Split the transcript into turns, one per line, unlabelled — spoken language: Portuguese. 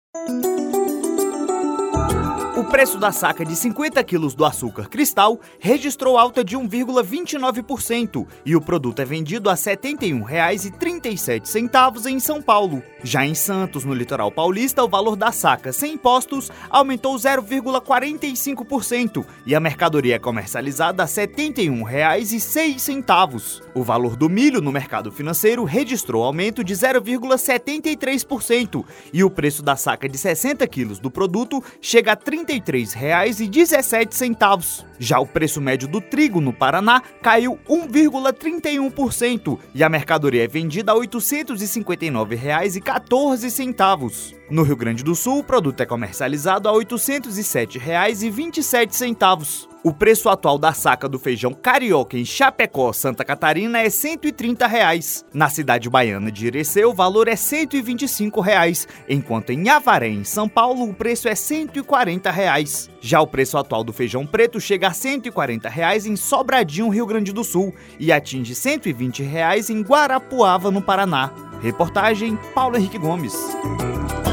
O preço da saca de 50 quilos do açúcar cristal registrou alta de 1,29% e o produto é vendido a R$ 71,37 em São Paulo. Já em Santos, no litoral paulista, o valor da saca sem impostos aumentou 0,45% e a mercadoria é comercializada a R$ 71,06. O valor do milho no mercado financeiro registrou aumento de 0,73% e o preço da saca de 60 quilos do produto chega a R$ 33,17. Já o preço médio do trigo no Paraná caiu 1,31% e a mercadoria é vendida a R$ 859,14. No Rio Grande do Sul, o produto é comercializado a R$ 807,27. O preço atual da saca do feijão carioca em Chapecó, Santa Catarina, é R$ 130. Na cidade baiana de Irecê, o valor é R$ 125, enquanto em Avaré, em São Paulo, o preço é R$ 140. Já o preço atual do feijão preto chega a R$ 140 em Sobradinho, Rio Grande do Sul, e atinge R$ 120 em Guarapuava, no Paraná. Reportagem Paulo Henrique Gomes.